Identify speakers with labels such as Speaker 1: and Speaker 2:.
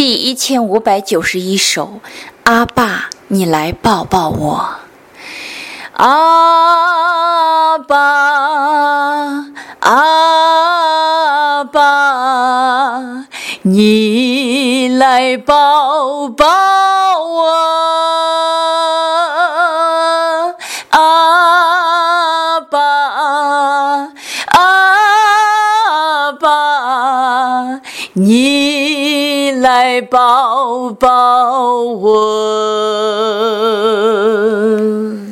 Speaker 1: 第1591首，阿爸，你来抱抱我。阿爸，阿爸，你来抱抱我。阿爸，阿爸，你来抱抱我。